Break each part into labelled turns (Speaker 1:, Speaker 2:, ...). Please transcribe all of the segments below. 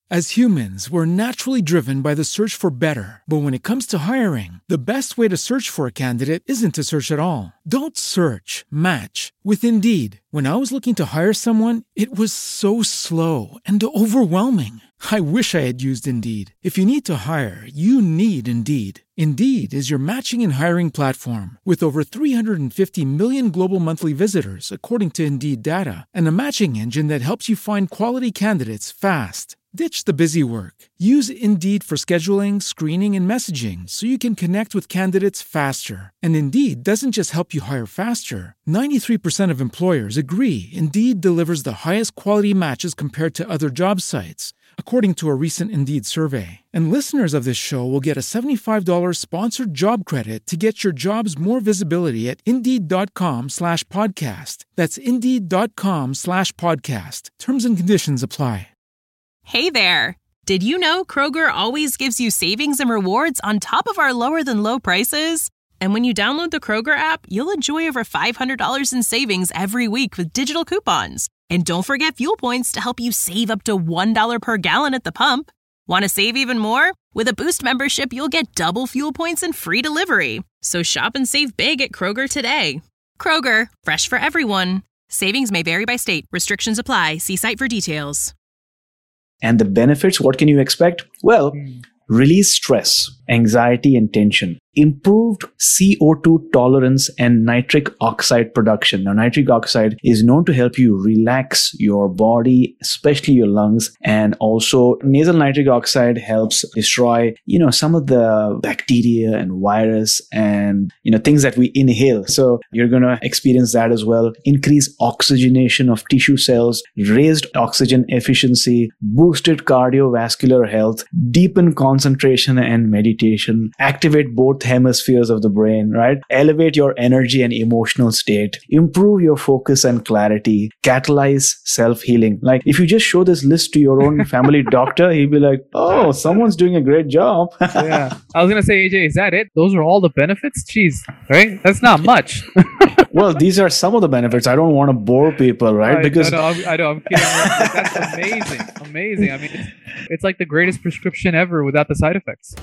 Speaker 1: As humans, we're naturally driven by the search for better. But when it comes to hiring, the best way to search for a candidate isn't to search at all. Don't search, match with Indeed. When I was looking to hire someone, it was so slow and overwhelming. I wish I had used Indeed. If you need to hire, you need Indeed. Indeed is your matching and hiring platform with over 350 million global monthly visitors, according to Indeed data, and a matching engine that helps you find quality candidates fast. Ditch the busy work. Use Indeed for scheduling, screening, and messaging so you can connect with candidates faster. And Indeed doesn't just help you hire faster. 93% of employers agree Indeed delivers the highest quality matches compared to other job sites, according to a recent Indeed survey. And listeners of this show will get a $75 sponsored job credit to get your jobs more visibility at Indeed.com/podcast. That's Indeed.com/podcast. Terms and conditions apply.
Speaker 2: Hey there! Did you know Kroger always gives you savings and rewards on top of our lower-than-low prices? And when you download the Kroger app, you'll enjoy over $500 in savings every week with digital coupons. And don't forget fuel points to help you save up to $1 per gallon at the pump. Want to save even more? With a Boost membership, you'll get double fuel points and free delivery. So shop and save big at Kroger today. Kroger, fresh for everyone. Savings may vary by state. Restrictions apply. See site for details.
Speaker 3: And the benefits, what can you expect? Well, release stress, anxiety, and tension. Improved CO2 tolerance and nitric oxide production. Now, nitric oxide is known to help you relax your body, especially your lungs. And also, nasal nitric oxide helps destroy, some of the bacteria and virus and, things that we inhale. So you're going to experience that as well. Increase oxygenation of tissue cells, raised oxygen efficiency, boosted cardiovascular health, deepen concentration and meditation, activate both hemispheres of the brain, right? Elevate your energy and emotional state, improve your focus and clarity, catalyze self-healing. Like if you just show this list to your own family doctor, he'll be like, oh, someone's doing a great job.
Speaker 4: Yeah. I was going to say, AJ, is that it? Those are all the benefits? Jeez, right? That's not much.
Speaker 3: Well, these are some of the benefits. I don't want to bore people, right?
Speaker 4: Because I know, I'm kidding. That's amazing. Amazing. I mean, it's like the greatest prescription ever without the side effects.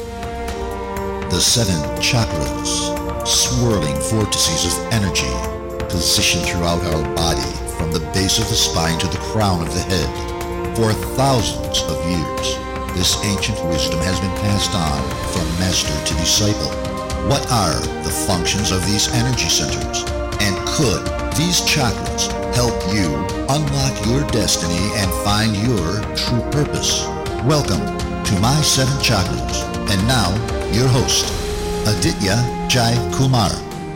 Speaker 5: The 7 chakras, swirling vortices of energy, positioned throughout our body from the base of the spine to the crown of the head. For thousands of years, this ancient wisdom has been passed on from master to disciple. What are the functions of these energy centers? And could these chakras help you unlock your destiny and find your true purpose? Welcome to My 7 Chakras. And now, your host, Aditya Jai Kumar.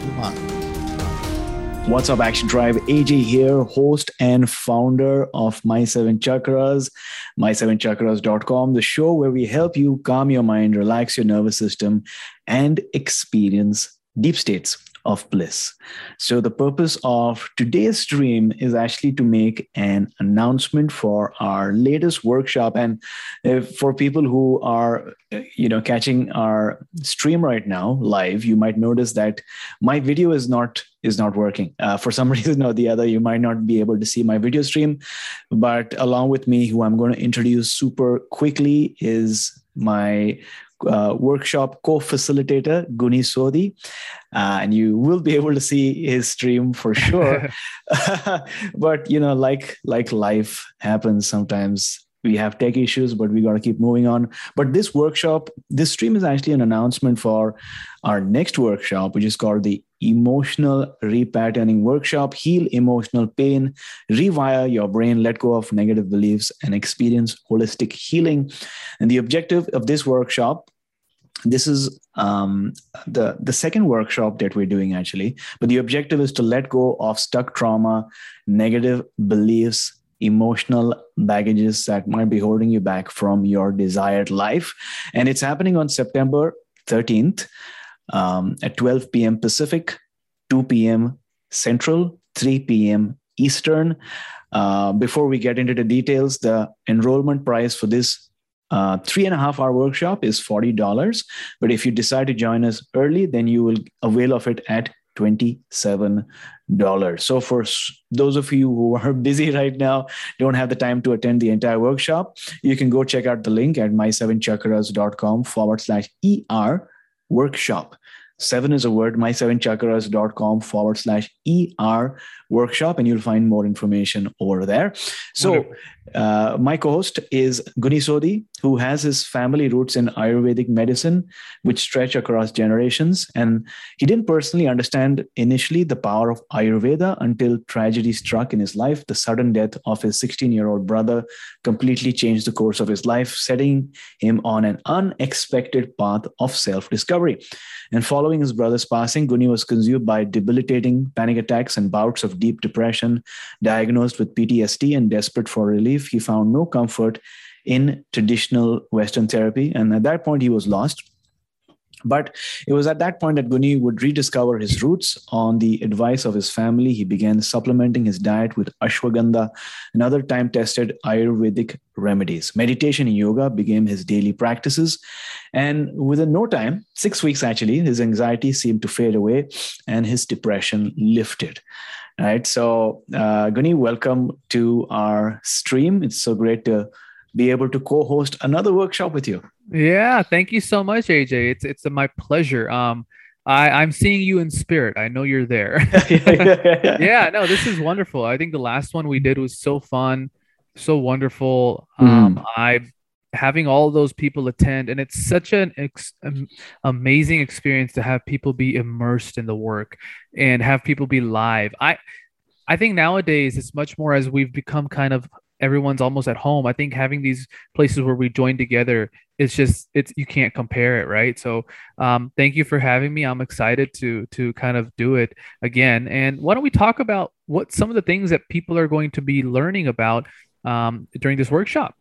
Speaker 3: What's up, Action Tribe? AJ here, host and founder of My 7 Chakras, my7chakras.com, the show where we help you calm your mind, relax your nervous system, and experience deep states of bliss. So the purpose of today's stream is actually to make an announcement for our latest workshop. And for people who are, catching our stream right now live, you might notice that my video is not working. For some reason or the other, you might not be able to see my video stream. But along with me, who I'm going to introduce super quickly, is my workshop co-facilitator, Guni Sodhi. And you will be able to see his stream for sure. But, like life happens sometimes, we have tech issues, but we got to keep moving on. But this stream is actually an announcement for our next workshop, which is called the Emotional Repatterning Workshop. Heal emotional pain, rewire your brain, let go of negative beliefs, and experience holistic healing. And the objective of this workshop, this is the second workshop that we're doing actually, but the objective is to let go of stuck trauma, negative beliefs, emotional baggages that might be holding you back from your desired life. And it's happening on September 13th at 12 p.m. Pacific, 2 p.m. Central, 3 p.m. Eastern. Before we get into the details, the enrollment price for this 3.5-hour workshop is $40. But if you decide to join us early, then you will avail of it at $27. So for those of you who are busy right now, don't have the time to attend the entire workshop, you can go check out the link at my7chakras.com/ER workshop. 7 is a word, my7chakras.com/ER workshop, and you'll find more information over there. So my co-host is Guni Sodhi, who has his family roots in Ayurvedic medicine, which stretch across generations. And he didn't personally understand initially the power of Ayurveda until tragedy struck in his life. The sudden death of his 16-year-old brother completely changed the course of his life, setting him on an unexpected path of self-discovery. And following his brother's passing, Guni was consumed by debilitating panic attacks and bouts of deep depression. Diagnosed with PTSD and desperate for relief, he found no comfort in traditional Western therapy. And at that point, he was lost. But it was at that point that Guni would rediscover his roots. On the advice of his family, he began supplementing his diet with ashwagandha and other time-tested Ayurvedic remedies. Meditation and yoga became his daily practices. And within no time, 6 weeks actually, his anxiety seemed to fade away and his depression lifted. All right. So Guni, welcome to our stream. It's so great to be able to co-host another workshop with you.
Speaker 4: Yeah, thank you so much, AJ. It's my pleasure. I'm seeing you in spirit. I know you're there. Yeah, no, this is wonderful. I think the last one we did was so fun, so wonderful. I having all those people attend, and it's such an amazing experience to have people be immersed in the work and have people be live. I think nowadays it's much more as we've become kind of everyone's almost at home. I think having these places where we join together, it's you can't compare it, right? So thank you for having me. I'm excited to kind of do it again. And why don't we talk about what some of the things that people are going to be learning about during this workshop?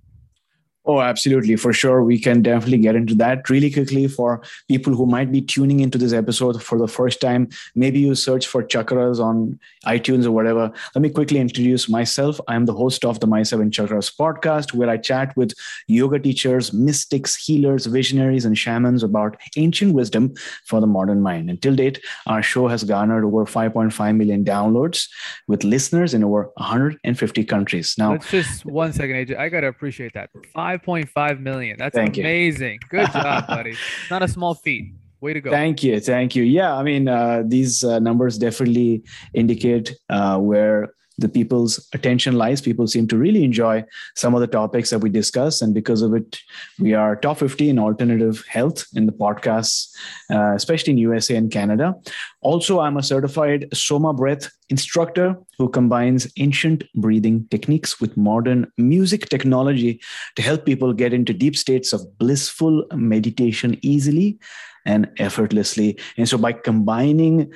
Speaker 3: Oh, absolutely. For sure. We can definitely get into that really quickly for people who might be tuning into this episode for the first time. Maybe you search for chakras on iTunes or whatever. Let me quickly introduce myself. I'm the host of the My 7 Chakras podcast, where I chat with yoga teachers, mystics, healers, visionaries, and shamans about ancient wisdom for the modern mind. And till date, our show has garnered over 5.5 million downloads with listeners in over 150 countries. Now,
Speaker 4: let's just 1 second, AJ. I got to appreciate that. 5.5 million. That's amazing. Good job, buddy. Not a small feat. Way to go.
Speaker 3: Thank you. Yeah, I mean, these numbers definitely indicate where the people's attention lies. People seem to really enjoy some of the topics that we discuss. And because of it, we are top 50 in alternative health in the podcasts, especially in USA and Canada. Also, I'm a certified Soma Breath instructor who combines ancient breathing techniques with modern music technology to help people get into deep states of blissful meditation easily and effortlessly. And so by combining,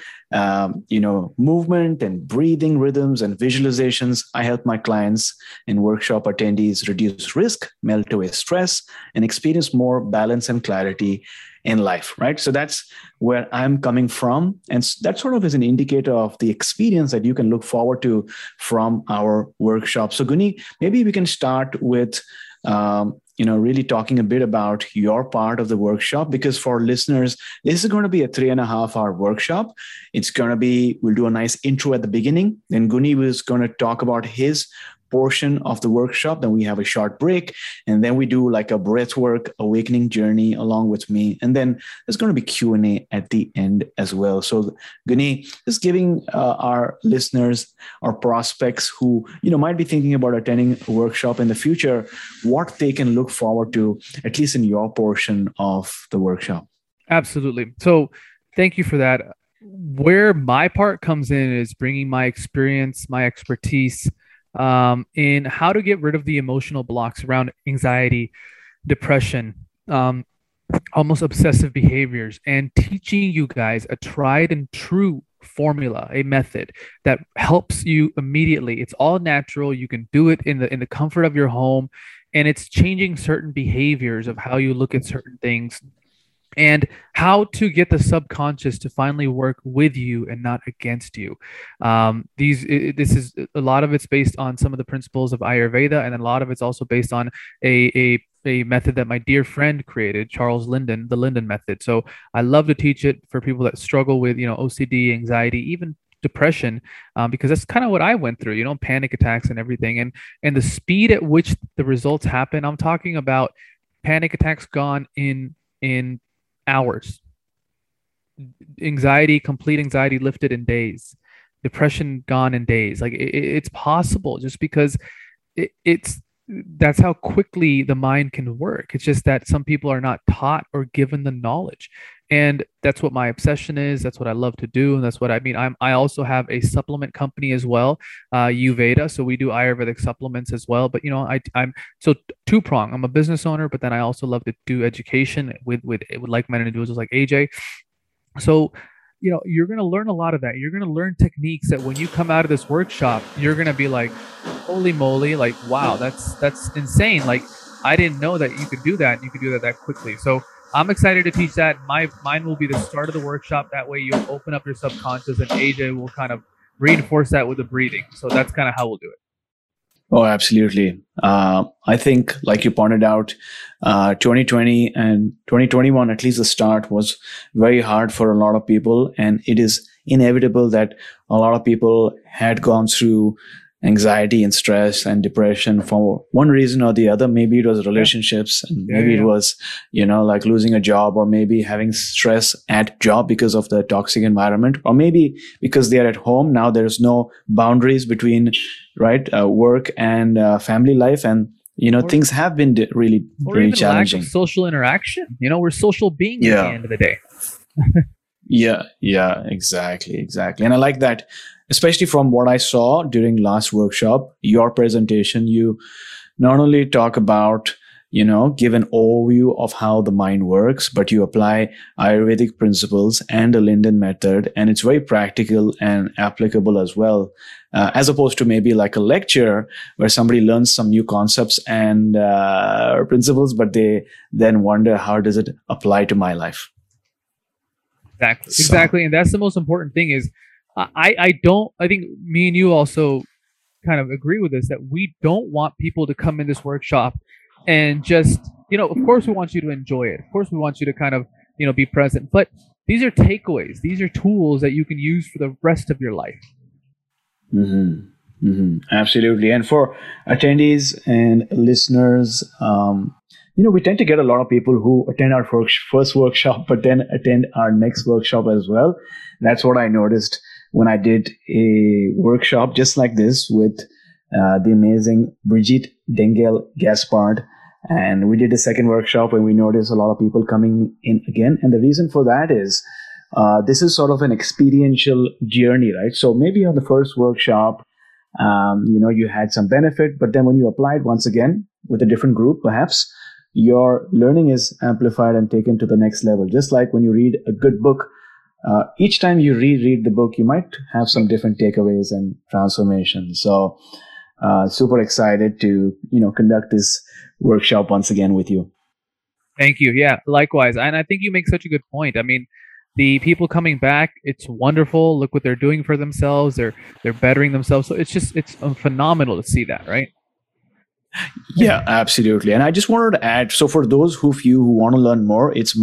Speaker 3: movement and breathing rhythms and visualizations, I help my clients and workshop attendees reduce risk, melt away stress, and experience more balance and clarity in life, right? So that's where I'm coming from. And that sort of is an indicator of the experience that you can look forward to from our workshop. So Guni, maybe we can start with really talking a bit about your part of the workshop, because for listeners, this is going to be a 3.5-hour workshop. We'll do a nice intro at the beginning. Then Guni was going to talk about his portion of the workshop. Then we have a short break, and then we do like a breathwork awakening journey along with me. And then there's going to be Q&A at the end as well. So Guni, just giving our listeners or prospects who, might be thinking about attending a workshop in the future, what they can look forward to, at least in your portion of the workshop.
Speaker 4: Absolutely. So thank you for that. Where my part comes in is bringing my experience, my expertise, in how to get rid of the emotional blocks around anxiety, depression, almost obsessive behaviors, and teaching you guys a tried and true formula, a method that helps you immediately. It's all natural. You can do it in the comfort of your home, and it's changing certain behaviors of how you look at certain things, and how to get the subconscious to finally work with you and not against you. This is a lot of it's based on some of the principles of Ayurveda, and a lot of it's also based on a a method that my dear friend created, Charles Linden, the Linden method. So I love to teach it for people that struggle with, OCD, anxiety, even depression, because that's kind of what I went through, panic attacks and everything. And the speed at which the results happen, I'm talking about panic attacks gone in hours, complete anxiety lifted in days, depression gone in days. Like it's possible just because it's that's how quickly the mind can work. It's just that some people are not taught or given the knowledge. And that's what my obsession is. That's what I love to do. And that's what I mean. I also have a supplement company as well, Uveda. So we do Ayurvedic supplements as well. But, I'm so two-pronged. I'm a business owner, but then I also love to do education with like-minded individuals like AJ. So, you're going to learn a lot of that. You're going to learn techniques that when you come out of this workshop, you're going to be like, holy moly, like, wow, that's insane. Like, I didn't know that you could do that. You could do that quickly. So I'm excited to teach that. Mine will be the start of the workshop. That way you'll open up your subconscious, and AJ will kind of reinforce that with the breathing. So that's kind of how we'll do it.
Speaker 3: Oh, absolutely. I think, like you pointed out, 2020 and 2021, at least the start, was very hard for a lot of people. And it is inevitable that a lot of people had gone through anxiety and stress and depression for one reason or the other. Maybe it was relationships, and maybe it was, like losing a job, or maybe having stress at job because of the toxic environment, or maybe because they are at home. Now there's no boundaries between work and family life. And, things have been really challenging.
Speaker 4: Lack of social interaction. We're social beings at the end of the day.
Speaker 3: Yeah, exactly. And I like that, especially from what I saw during last workshop, your presentation. You not only talk about, give an overview of how the mind works, but you apply Ayurvedic principles and the Linden method, and it's very practical and applicable as well, as opposed to maybe like a lecture where somebody learns some new concepts and principles, but they then wonder, how does it apply to my life?
Speaker 4: Exactly. And that's the most important thing is, I think me and you also kind of agree with this, that we don't want people to come in this workshop and just, of course we want you to enjoy it. Of course we want you to kind of, be present, but these are takeaways. These are tools that you can use for the rest of your life.
Speaker 3: Mm-hmm. Mm-hmm. Absolutely. And for attendees and listeners, we tend to get a lot of people who attend our first workshop, but then attend our next workshop as well. That's what I noticed when I did a workshop just like this with the amazing Brigitte Dengel Gaspard. And we did a second workshop and we noticed a lot of people coming in again. And the reason for that is this is sort of an experiential journey, right? So maybe on the first workshop, you had some benefit, but then when you applied once again with a different group, perhaps your learning is amplified and taken to the next level. Just like when you read a good book, each time you reread the book, you might have some different takeaways and transformations. So super excited to, conduct this workshop once again with you.
Speaker 4: Thank you. Yeah, likewise. And I think you make such a good point. I mean, the people coming back, it's wonderful. Look what they're doing for themselves. They're bettering themselves. So it's phenomenal to see that, right?
Speaker 3: Yeah, absolutely. And I just wanted to add, so for those of you who want to learn more, it's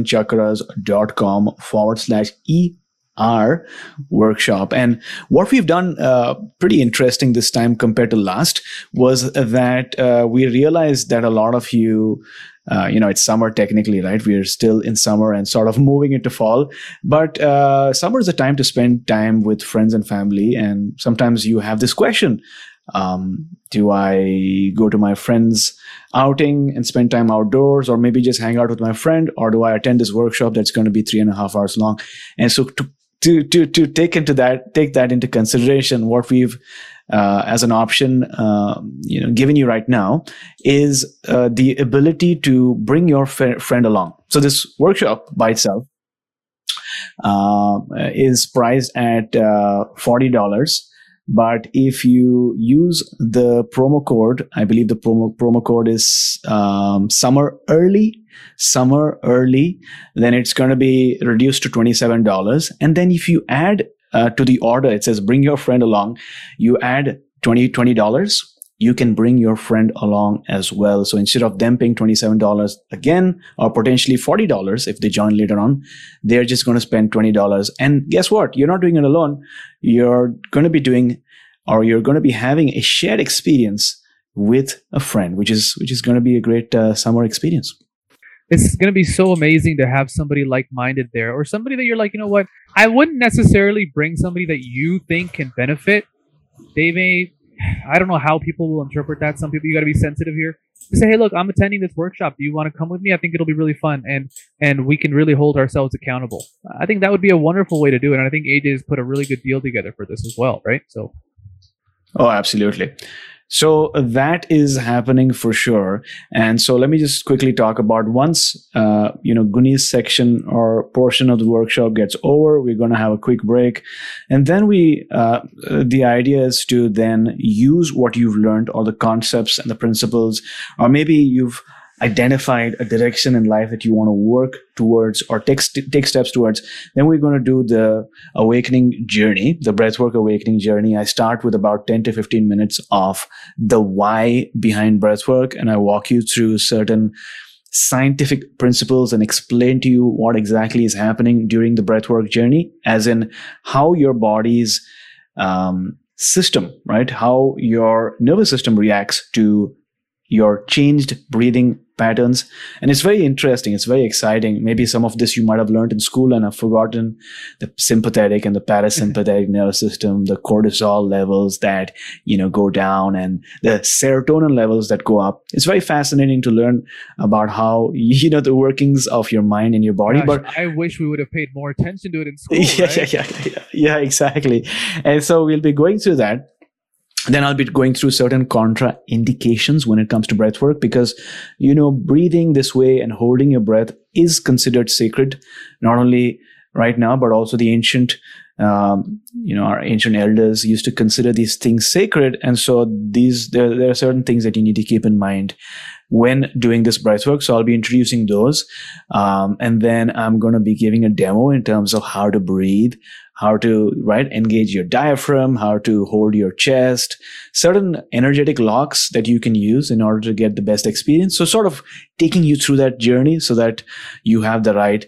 Speaker 3: my7chakras.com/ER workshop. And what we've done pretty interesting this time compared to last was that we realized that a lot of you, it's summer technically, right? We're still in summer and sort of moving into fall. But summer is a time to spend time with friends and family. And sometimes you have this question, do I go to my friend's outing and spend time outdoors, or maybe just hang out with my friend, or do I attend this workshop that's going to be 3.5 hours long? And so to take that into consideration, what we've as an option, given you right now is the ability to bring your friend along. So this workshop by itself is priced at $40. But if you use the promo code, I believe the promo code is summer early, then it's going to be reduced to $27. And then if you add to the order, it says bring your friend along, you add $20, you can bring your friend along as well. So instead of them paying $27 again, or potentially $40 if they join later on, they're just going to spend $20. And guess what? You're not doing it alone. You're going to be having a shared experience with a friend, which is going to be a great summer experience.
Speaker 4: It's going to be so amazing to have somebody like-minded there, or somebody that you're like, you know what? I wouldn't necessarily bring somebody that you think can benefit. I don't know how people will interpret that. Some people, you got to be sensitive here. To say, hey, look, I'm attending this workshop. Do you want to come with me? I think it'll be really fun, and we can really hold ourselves accountable. I think that would be a wonderful way to do it, and I think AJ has put a really good deal together for this as well, right? So,
Speaker 3: oh, absolutely. So that is happening for sure. And so let me just quickly talk about once, Guni's section or portion of the workshop gets over, we're going to have a quick break. And then the idea is to then use what you've learned, all the concepts and the principles, or maybe you've identified a direction in life that you want to work towards or take steps towards. Then we're going to do the awakening journey, the breathwork awakening journey. I start with about 10 to 15 minutes of the why behind breathwork, and I walk you through certain scientific principles and explain to you what exactly is happening during the breathwork journey, as in how your body's system, right? How your nervous system reacts to your changed breathing patterns. And it's very interesting. It's very exciting. Maybe some of this you might have learned in school and have forgotten. The sympathetic and the parasympathetic nervous system, the cortisol levels that, go down, and the serotonin levels that go up. It's very fascinating to learn about how, the workings of your mind and your body.
Speaker 4: Gosh,
Speaker 3: but
Speaker 4: I wish we would have paid more attention to it in school.
Speaker 3: Yeah, exactly. And so we'll be going through that. Then I'll be going through certain contraindications when it comes to breath work, because, breathing this way and holding your breath is considered sacred, not only right now, but also the ancient, our ancient elders used to consider these things sacred. And so there are certain things that you need to keep in mind when doing this breath work. So I'll be introducing those. And then I'm going to be giving a demo in terms of how to breathe, how to engage your diaphragm, how to hold your chest, certain energetic locks that you can use in order to get the best experience. So sort of taking you through that journey so that you have the right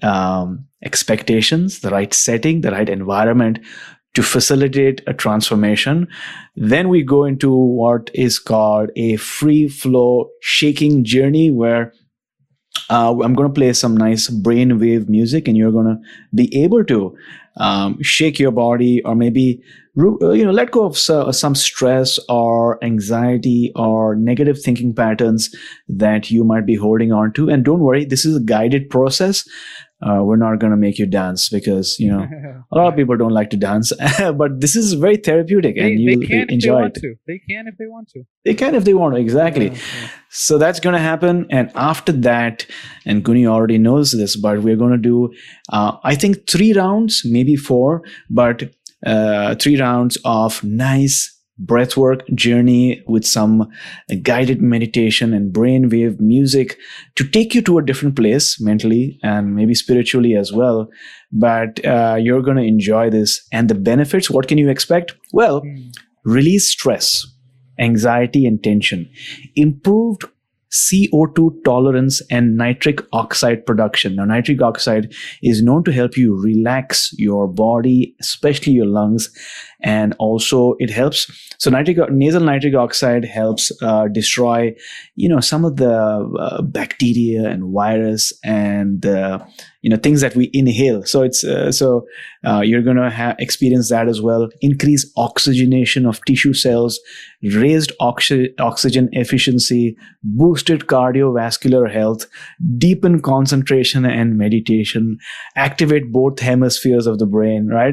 Speaker 3: expectations, the right setting, the right environment to facilitate a transformation. Then we go into what is called a free flow shaking journey, where I'm going to play some nice brainwave music, and you're going to be able to shake your body, or maybe let go of some stress or anxiety or negative thinking patterns that you might be holding on to. And don't worry, this is a guided process. We're not going to make you dance, because a lot of people don't like to dance, but this is very therapeutic, and you enjoy it.
Speaker 4: They can if they want to.
Speaker 3: They can if they want to, exactly. Yeah. So that's going to happen. And after that, and Guni already knows this, but we're going to do, I think 3 rounds, maybe 4, but 3 rounds of nice breathwork journey with some guided meditation and brainwave music to take you to a different place mentally and maybe spiritually as well. But you're going to enjoy this. And the benefits, what can you expect? Well, release stress, anxiety, and tension, improved CO2 tolerance, and nitric oxide production. Now, nitric oxide is known to help you relax your body, especially your lungs, and also it helps. So nasal nitric oxide helps destroy, some of the bacteria and virus and things that we inhale. So it's you're going to experience that as well. Increase oxygenation of tissue cells, raised oxygen efficiency, boosted cardiovascular health, deepen concentration and meditation, activate both hemispheres of the brain, right?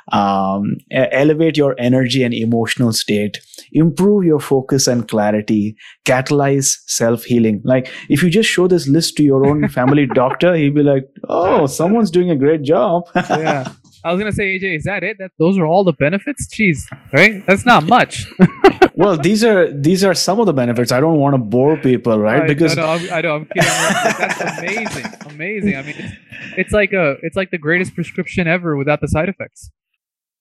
Speaker 3: Elevate your energy and emotional state, improve your focus and clarity, catalyze self-healing. Like, if you just show this list to your own family doctor, he'll be like, oh, someone's doing a great job.
Speaker 4: Yeah. I was going to say, AJ, is that it? Those are all the benefits? Jeez, right? That's not much.
Speaker 3: Well, these are some of the benefits. I don't want to bore people, right?
Speaker 4: Because I know, I'm kidding. That's amazing. I mean, it's like the greatest prescription ever without the side effects.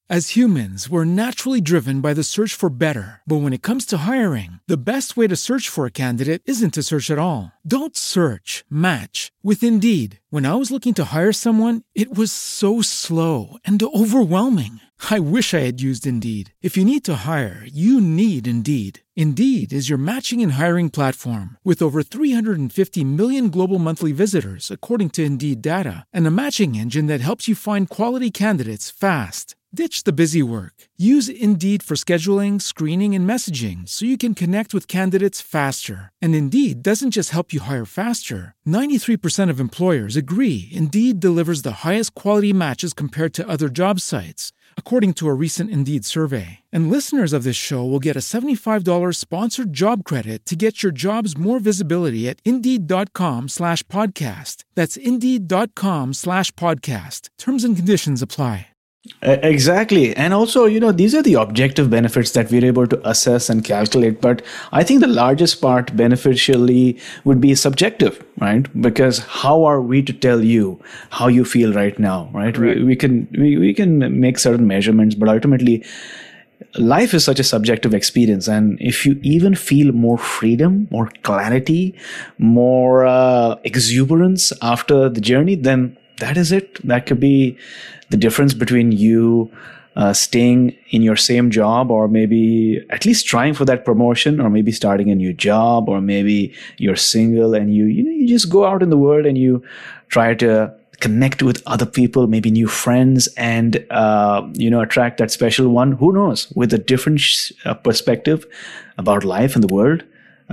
Speaker 1: As humans, we're naturally driven by the search for better. But when it comes to hiring, the best way to search for a candidate isn't to search at all. Don't search, match with Indeed. When I was looking to hire someone, it was so slow and overwhelming. I wish I had used Indeed. If you need to hire, you need Indeed. Indeed is your matching and hiring platform with over 350 million global monthly visitors, according to Indeed data, and a matching engine that helps you find quality candidates fast. Ditch the busy work. Use Indeed for scheduling, screening, and messaging so you can connect with candidates faster. And Indeed doesn't just help you hire faster. 93% of employers agree Indeed delivers the highest quality matches compared to other job sites, according to a recent Indeed survey. And listeners of this show will get a $75 sponsored job credit to get your jobs more visibility at Indeed.com/podcast. That's Indeed.com/podcast. Terms and conditions apply.
Speaker 3: Exactly. And also, these are the objective benefits that we're able to assess and calculate. But I think the largest part beneficially would be subjective, right? Because how are we to tell you how you feel right now, right? We can make certain measurements, but ultimately life is such a subjective experience. And if you even feel more freedom, more clarity, more exuberance after the journey, then that is it. That could be the difference between you staying in your same job, or maybe at least trying for that promotion, or maybe starting a new job, or maybe you're single and you just go out in the world and you try to connect with other people, maybe new friends, and attract that special one. Who knows? With a different perspective about life and the world,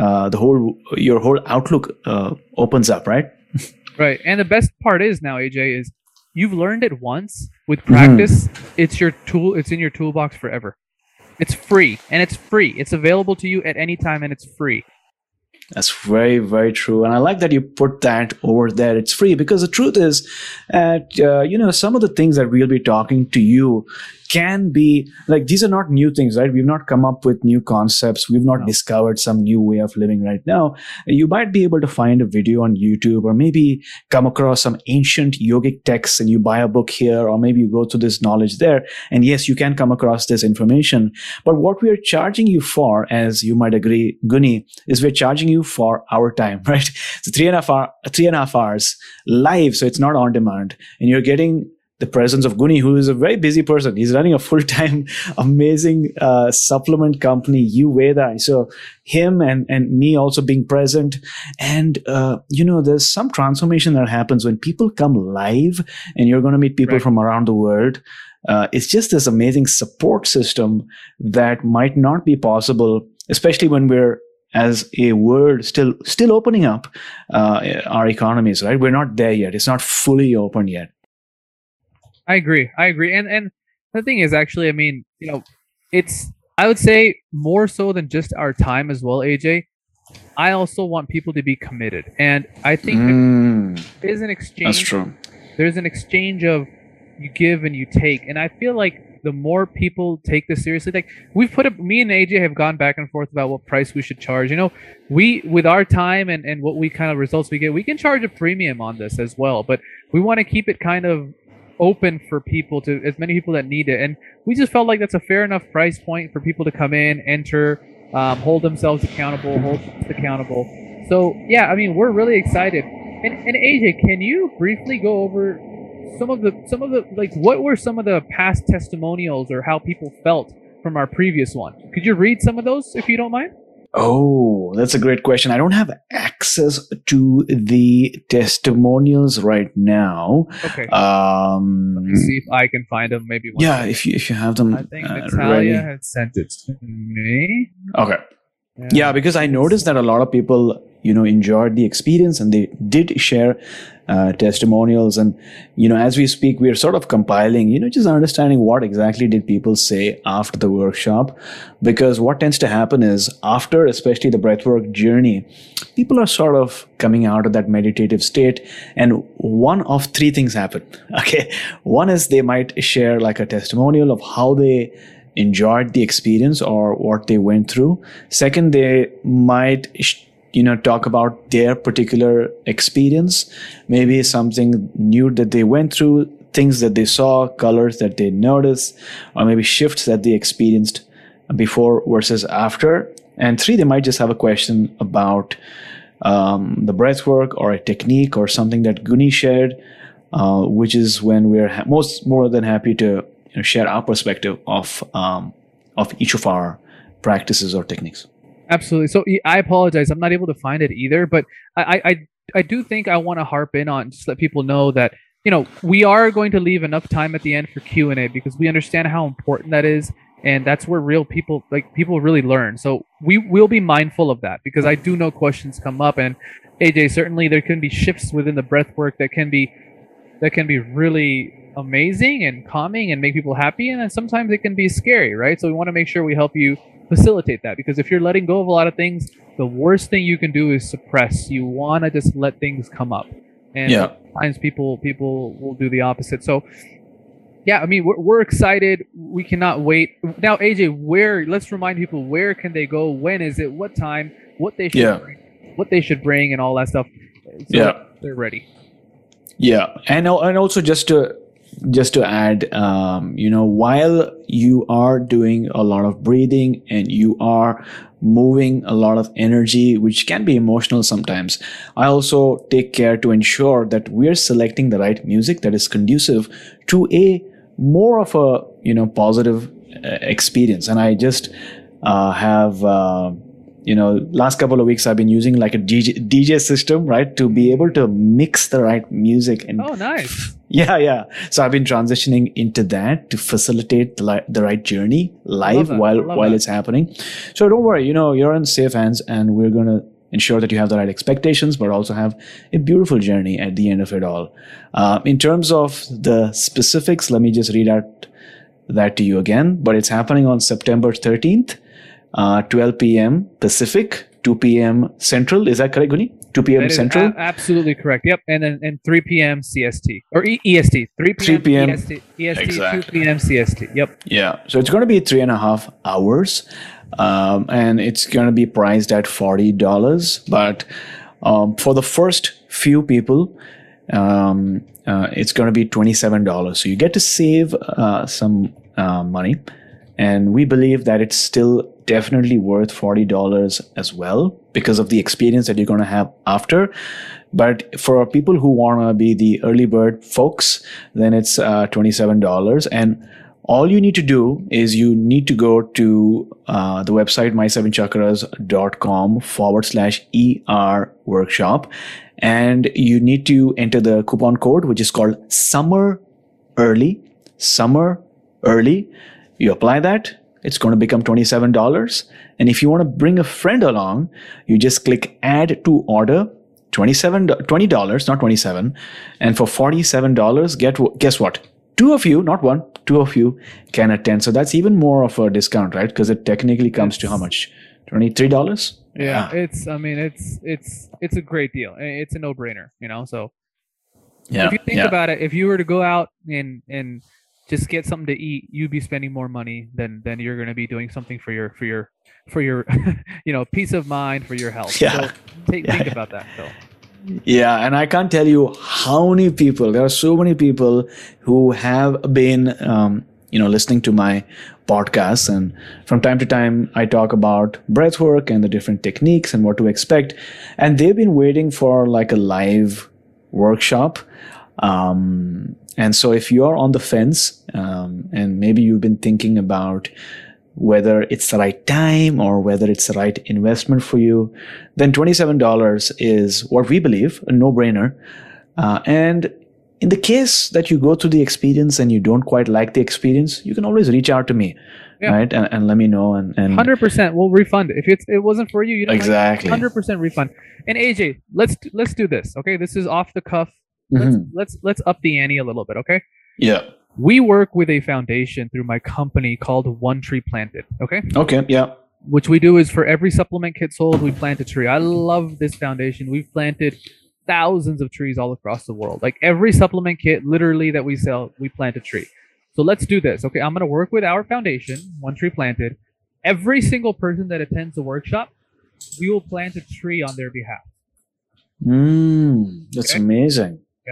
Speaker 3: your whole outlook opens up, right?
Speaker 4: Right. And the best part is now, AJ, is you've learned it once. With practice, it's your tool. It's in your toolbox forever. It's free, and it's free. It's available to you at any time, and it's free.
Speaker 3: That's very, very true. And I like that you put that over there. It's free, because the truth is that, some of the things that we'll be talking to you can be like, these are not new things, right? We've not come up with new concepts. We've not discovered some new way of living right now. You might be able to find a video on YouTube, or maybe come across some ancient yogic texts and you buy a book here, or maybe you go through this knowledge there. And yes, you can come across this information. But what we are charging you for, as you might agree, Guni, is we're charging you for our time, right? So 3.5 hours live. So it's not on demand, and you're getting the presence of Guni, who is a very busy person. He's running a full-time, amazing supplement company, Ayurveda. So him and me also being present. And, there's some transformation that happens when people come live, and you're going to meet people from around the world. It's just this amazing support system that might not be possible, especially when we're, as a world, still opening up our economies, right? We're not there yet. It's not fully open yet.
Speaker 4: I agree. And the thing is, actually, I mean, it's, I would say, more so than just our time as well, AJ. I also want people to be committed. And I think there's an exchange.
Speaker 3: That's true.
Speaker 4: There's an exchange of you give and you take. And I feel like the more people take this seriously, like me and AJ have gone back and forth about what price we should charge. We, with our time and what we kind of results we get, we can charge a premium on this as well. But we want to keep it kind of open for people, to as many people that need it, and we just felt like that's a fair enough price point for people to come in, enter, hold themselves accountable, So yeah, I mean, we're really excited. And AJ, can you briefly go over some of the like, what were some of the past testimonials or how people felt from our previous one? Could you read some of those if you don't mind?
Speaker 3: Oh, that's a great question. I don't have access to the testimonials right now.
Speaker 4: Okay. Let me see if I can find them. Maybe.
Speaker 3: If you have them.
Speaker 4: I think Natalia had sent it to me.
Speaker 3: Okay. Yeah, because I noticed that a lot of people, enjoyed the experience, and they did share testimonials. And, as we speak, we're sort of compiling, just understanding what exactly did people say after the workshop. Because what tends to happen is, after especially the breathwork journey, people are sort of coming out of that meditative state, and one of three things happen. Okay. One is they might share like a testimonial of how they enjoyed the experience or what they went through. Second, they might talk about their particular experience, maybe something new that they went through. things that they saw, colors that they noticed, or maybe shifts that they experienced before versus after. And 3, they might just have a question about the breath work or a technique or something that Guni shared, which is when we're more than happy to share our perspective of each of our practices or techniques.
Speaker 4: Absolutely. So I apologize. I'm not able to find it either, but I do think I want to harp in on, just let people know that, we are going to leave enough time at the end for Q&A, because we understand how important that is. And that's where real people really learn. So we will be mindful of that, because I do know questions come up. And AJ, certainly there can be shifts within the breath work that can be really amazing and calming and make people happy. And then sometimes it can be scary, right? So we want to make sure we help you facilitate that, because if you're letting go of a lot of things, the worst thing you can do is suppress. You want to just let things come up. And sometimes people will do the opposite. So yeah, I mean, we're excited. We cannot wait. Now, AJ, let's remind people, where can they go? When is it? What time? What they should bring and all that stuff. So they're ready. Yeah.
Speaker 3: And also just to add, while you are doing a lot of breathing and you are moving a lot of energy, which can be emotional sometimes, I also take care to ensure that we're selecting the right music that is conducive to a more of a positive experience. And I just have last couple of weeks I've been using like a DJ system, right, to be able to mix the right music. And
Speaker 4: oh, nice.
Speaker 3: Yeah. So I've been transitioning into that to facilitate the right journey live while it's happening. So don't worry, you're in safe hands, and we're going to ensure that you have the right expectations, but also have a beautiful journey at the end of it all. In terms of the specifics, let me just read out that to you again. But it's happening on September 13th, 12 p.m. Pacific, 2 p.m. Central. Is that correct, Guni? 2 p.m. Central?
Speaker 4: Absolutely correct. Yep. And 3 p.m. CST. Or EST. 3 p.m. EST, exactly. 2 p.m. CST. Yep.
Speaker 3: Yeah. So it's going to be 3.5 hours. And it's going to be priced at $40. But for the first few people, it's going to be $27. So you get to save some money. And we believe that it's still definitely worth $40 as well, because of the experience that you're going to have after. But for people who want to be the early bird folks, then it's $27. And all you need to do is you need to go to the website my7chakras.com/ER workshop. And you need to enter the coupon code, which is called Summer Early. You apply that, it's going to become $27. And if you want to bring a friend along, you just click add to order, $20, not 27. And for $47, guess what? Two of you, not one, two of you can attend. So that's even more of a discount, right? Because it technically comes to how much? $23?
Speaker 4: Yeah, it's a great deal. It's a no-brainer, So if you think about it, if you were to go out and just get something to eat, you'd be spending more money than you're going to be doing something for your peace of mind, for your health.
Speaker 3: Yeah.
Speaker 4: So think about that, Phil.
Speaker 3: Yeah, and I can't tell you how many people, there are so many people who have been, listening to my podcasts, and from time to time I talk about breath work and the different techniques and what to expect. And they've been waiting for like a live workshop. And so if you're on the fence, and maybe you've been thinking about whether it's the right time or whether it's the right investment for you, then $27 is what we believe, a no-brainer. And in the case that you go through the experience and you don't quite like the experience, you can always reach out to me, right? And let me know. And
Speaker 4: 100% we'll refund it. If it wasn't for you, you don't
Speaker 3: exactly
Speaker 4: 100% refund. And AJ, let's do this, okay? This is off the cuff. Let's up the ante a little bit, okay?
Speaker 3: Yeah.
Speaker 4: We work with a foundation through my company called One Tree Planted, okay?
Speaker 3: Okay, yeah.
Speaker 4: Which we do is for every supplement kit sold, we plant a tree. I love this foundation. We've planted thousands of trees all across the world. Like every supplement kit literally that we sell, we plant a tree. So let's do this, okay? I'm going to work with our foundation, One Tree Planted. Every single person that attends the workshop, we will plant a tree on their behalf.
Speaker 3: That's amazing.
Speaker 4: Yep.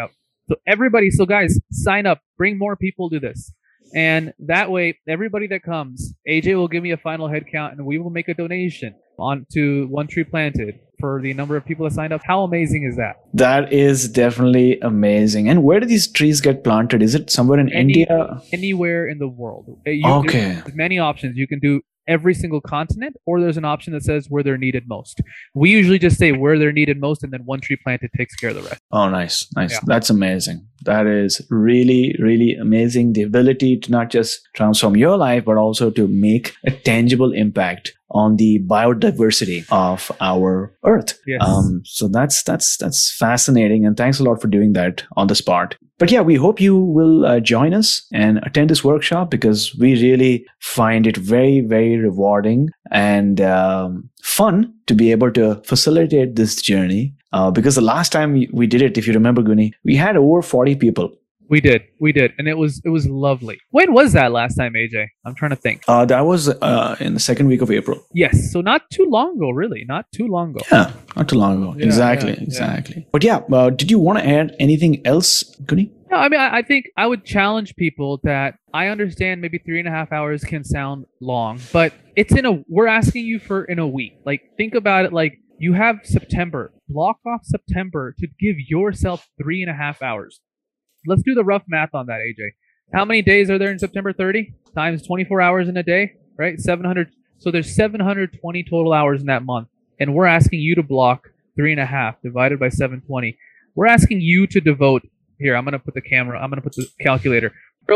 Speaker 4: So guys, sign up. Bring more people to this. And that way, everybody that comes, AJ will give me a final head count and we will make a donation on to One Tree Planted for the number of people that signed up. How amazing is that?
Speaker 3: That is definitely amazing. And where do these trees get planted? Is it somewhere in India?
Speaker 4: Anywhere in the world.
Speaker 3: Okay.
Speaker 4: There's many options. You can do every single continent, or there's an option that says where they're needed most. We usually just say where they're needed most, and then One Tree Planted takes care of the rest.
Speaker 3: Oh, nice.
Speaker 4: Yeah.
Speaker 3: That's amazing. That is really, really amazing. The ability to not just transform your life, but also to make a tangible impact on the biodiversity of our Earth.
Speaker 4: Yes.
Speaker 3: So that's fascinating, and thanks a lot for doing that on the spot. But yeah, we hope you will join us and attend this workshop, because we really find it very, very rewarding and fun to be able to facilitate this journey. Because the last time we did it, if you remember, Guni, we had over 40 people.
Speaker 4: We did, and it was lovely. When was that last time, AJ? I'm trying to think.
Speaker 3: That was in the second week of April.
Speaker 4: Yes, so not too long ago, really. Not too long ago.
Speaker 3: Yeah, not too long ago.
Speaker 4: Yeah,
Speaker 3: Exactly. But yeah, did you want to add anything else, Guni?
Speaker 4: No, I mean, I think I would challenge people that I understand maybe 3.5 hours can sound long, but we're asking you for in a week. Like, think about it like you have September. Block off September to give yourself 3.5 hours. Let's do the rough math on that, AJ. How many days are there in September 30? Times 24 hours in a day, right? 700. So there's 720 total hours in that month. And we're asking you to block 3.5 divided by 720. We're asking you to devote, here, I'm going to put the calculator,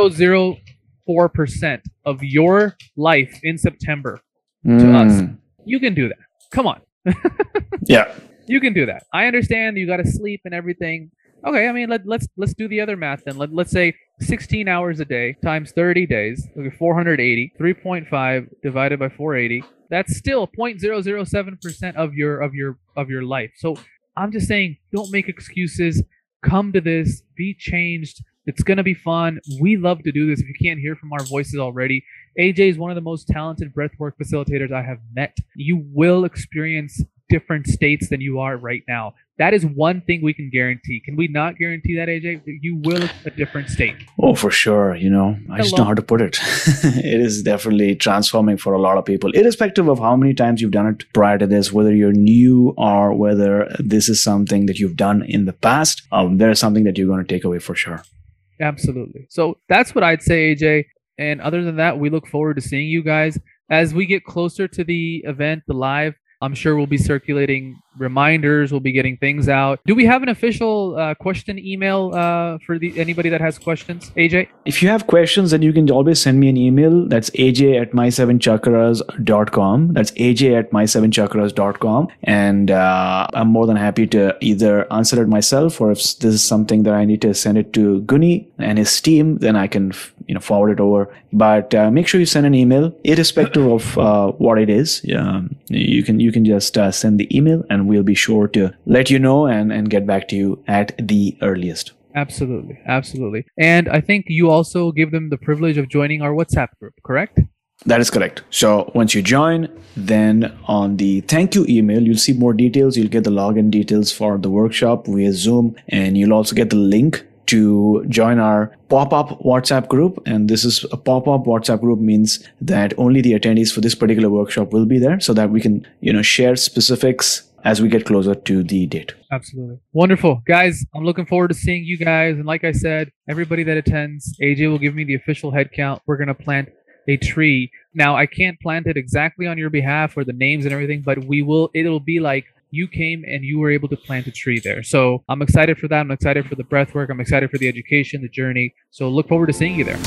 Speaker 4: 0.04% of your life in September to us. You can do that. Come on.
Speaker 3: Yeah.
Speaker 4: You can do that. I understand you got to sleep and everything. Okay, I mean, let's do the other math then. Let's say 16 hours a day times 30 days, okay, 480, 3.5 divided by 480. That's still 0.007% of your life. So I'm just saying, don't make excuses. Come to this, be changed. It's going to be fun. We love to do this. If you can't hear from our voices already, AJ is one of the most talented breathwork facilitators I have met. You will experience different states than you are right now. That is one thing we can guarantee. Can we not guarantee that, AJ? You will a different state.
Speaker 3: Oh, for sure. I just know how to put it. It is definitely transforming for a lot of people, irrespective of how many times you've done it prior to this, whether you're new or whether this is something that you've done in the past. There is something that you're going to take away for sure.
Speaker 4: Absolutely. So that's what I'd say, AJ. And other than that, we look forward to seeing you guys as we get closer to the event, the live. I'm sure we'll be circulating reminders. We'll be getting things out. Do we have an official question email for anybody that has questions, AJ?
Speaker 3: If you have questions, then you can always send me an email. That's aj@my7chakras.com. That's aj@my7chakras.com. And I'm more than happy to either answer it myself, or if this is something that I need to send it to Guni and his team, then I can forward it over. But make sure you send an email, irrespective of what it is. You can just send the email, and we'll be sure to let you know and get back to you at the earliest.
Speaker 4: Absolutely. And I think you also give them the privilege of joining our WhatsApp group, correct?
Speaker 3: That is correct. So once you join, then on the thank you email, you'll see more details. You'll get the login details for the workshop via Zoom, and you'll also get the link to join our pop-up WhatsApp group. And this is a pop-up WhatsApp group, means that only the attendees for this particular workshop will be there, so that we can, share specifics as we get closer to the date.
Speaker 4: Absolutely. Wonderful. Guys, I'm looking forward to seeing you guys. And like I said, everybody that attends, AJ will give me the official head count. We're going to plant a tree. Now, I can't plant it exactly on your behalf or the names and everything, but it'll be like you came and you were able to plant a tree there. So I'm excited for that. I'm excited for the breath work. I'm excited for the education, the journey. So look forward to seeing you there.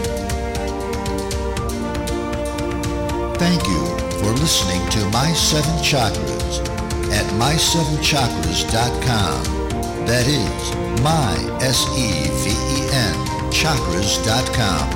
Speaker 5: Thank you for listening to My 7 Chakras at my7chakras.com. That is MySEVEN chakras.com.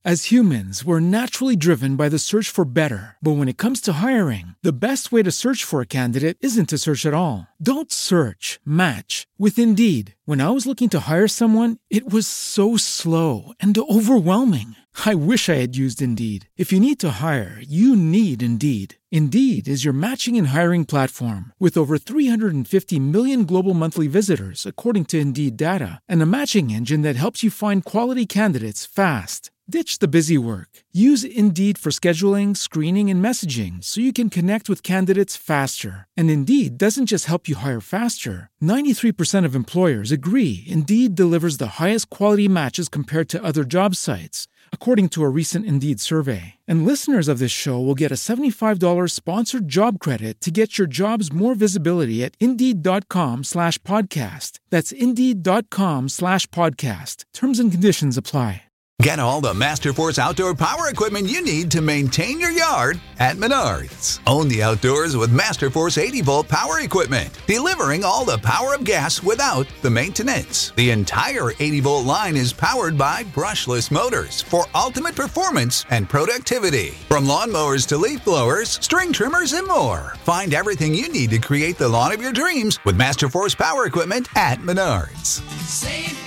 Speaker 1: As humans, we're naturally driven by the search for better. But when it comes to hiring, the best way to search for a candidate isn't to search at all. Don't search, match with Indeed. When I was looking to hire someone, it was so slow and overwhelming. I wish I had used Indeed. If you need to hire, you need Indeed. Indeed is your matching and hiring platform with over 350 million global monthly visitors, according to Indeed data, and a matching engine that helps you find quality candidates fast. Ditch the busy work. Use Indeed for scheduling, screening, and messaging so you can connect with candidates faster. And Indeed doesn't just help you hire faster. 93% of employers agree Indeed delivers the highest quality matches compared to other job sites, according to a recent Indeed survey. And listeners of this show will get a $75 sponsored job credit to get your jobs more visibility at Indeed.com/podcast. That's Indeed.com/podcast. Terms and conditions apply.
Speaker 6: Get all the Masterforce outdoor power equipment you need to maintain your yard at Menards. Own the outdoors with Masterforce 80-volt power equipment, delivering all the power of gas without the maintenance. The entire 80-volt line is powered by brushless motors for ultimate performance and productivity. From lawnmowers to leaf blowers, string trimmers, and more. Find everything you need to create the lawn of your dreams with Masterforce power equipment at Menards.
Speaker 7: Save